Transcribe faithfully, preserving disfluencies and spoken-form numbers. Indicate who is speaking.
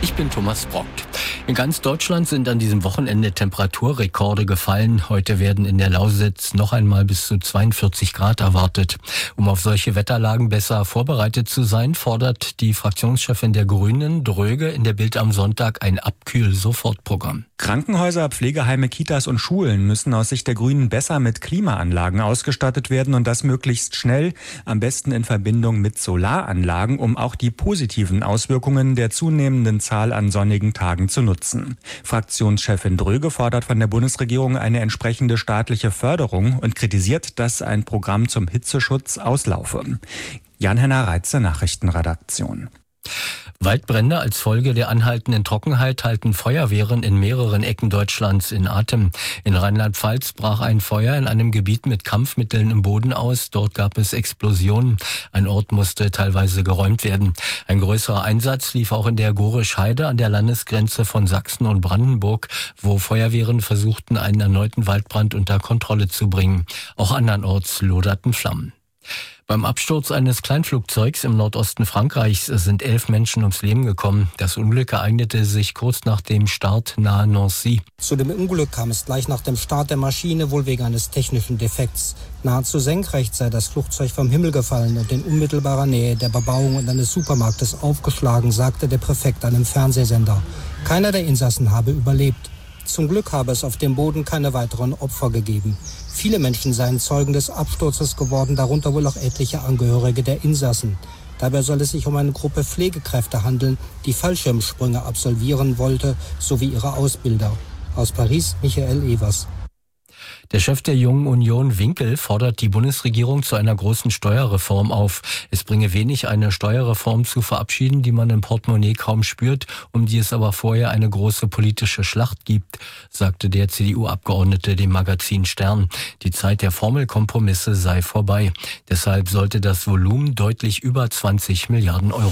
Speaker 1: Ich bin Thomas Brockt. In ganz Deutschland sind an diesem Wochenende Temperaturrekorde gefallen. Heute werden in der Lausitz noch einmal bis zu zweiundvierzig Grad erwartet. Um auf solche Wetterlagen besser vorbereitet zu sein, fordert die Fraktionschefin der Grünen, Dröge, in der Bild am Sonntag ein Abkühl-Sofortprogramm.
Speaker 2: Krankenhäuser, Pflegeheime, Kitas und Schulen müssen aus Sicht der Grünen besser mit Klimaanlagen ausgestattet werden und das möglichst schnell, am besten in Verbindung mit Solaranlagen, um auch die positiven Auswirkungen der zunehmenden Zahl an sonnigen Tagen zu nutzen. Fraktionschefin Dröge fordert von der Bundesregierung eine entsprechende staatliche Förderung und kritisiert, dass ein Programm zum Hitzeschutz auslaufe. Jan-Henner Reitze, Nachrichtenredaktion.
Speaker 1: Waldbrände als Folge der anhaltenden Trockenheit halten Feuerwehren in mehreren Ecken Deutschlands in Atem. In Rheinland-Pfalz brach ein Feuer in einem Gebiet mit Kampfmitteln im Boden aus. Dort gab es Explosionen. Ein Ort musste teilweise geräumt werden. Ein größerer Einsatz lief auch in der Gorisch-Heide an der Landesgrenze von Sachsen und Brandenburg, wo Feuerwehren versuchten, einen erneuten Waldbrand unter Kontrolle zu bringen. Auch andernorts loderten Flammen. Beim Absturz eines Kleinflugzeugs im Nordosten Frankreichs sind elf Menschen ums Leben gekommen. Das Unglück ereignete sich kurz nach dem Start nahe Nancy.
Speaker 3: Zu dem Unglück kam es gleich nach dem Start der Maschine, wohl wegen eines technischen Defekts. Nahezu senkrecht sei das Flugzeug vom Himmel gefallen und in unmittelbarer Nähe der Bebauung und eines Supermarktes aufgeschlagen, sagte der Präfekt einem Fernsehsender. Keiner der Insassen habe überlebt. Zum Glück habe es auf dem Boden keine weiteren Opfer gegeben. Viele Menschen seien Zeugen des Absturzes geworden, darunter wohl auch etliche Angehörige der Insassen. Dabei soll es sich um eine Gruppe Pflegekräfte handeln, die Fallschirmsprünge absolvieren wollte, sowie ihre Ausbilder. Aus Paris, Michael Evers.
Speaker 1: Der Chef der Jungen Union, Winkel, fordert die Bundesregierung zu einer großen Steuerreform auf. Es bringe wenig, eine Steuerreform zu verabschieden, die man im Portemonnaie kaum spürt, um die es aber vorher eine große politische Schlacht gibt, sagte der C D U-Abgeordnete dem Magazin Stern. Die Zeit der Formelkompromisse sei vorbei. Deshalb sollte das Volumen deutlich über zwanzig Milliarden Euro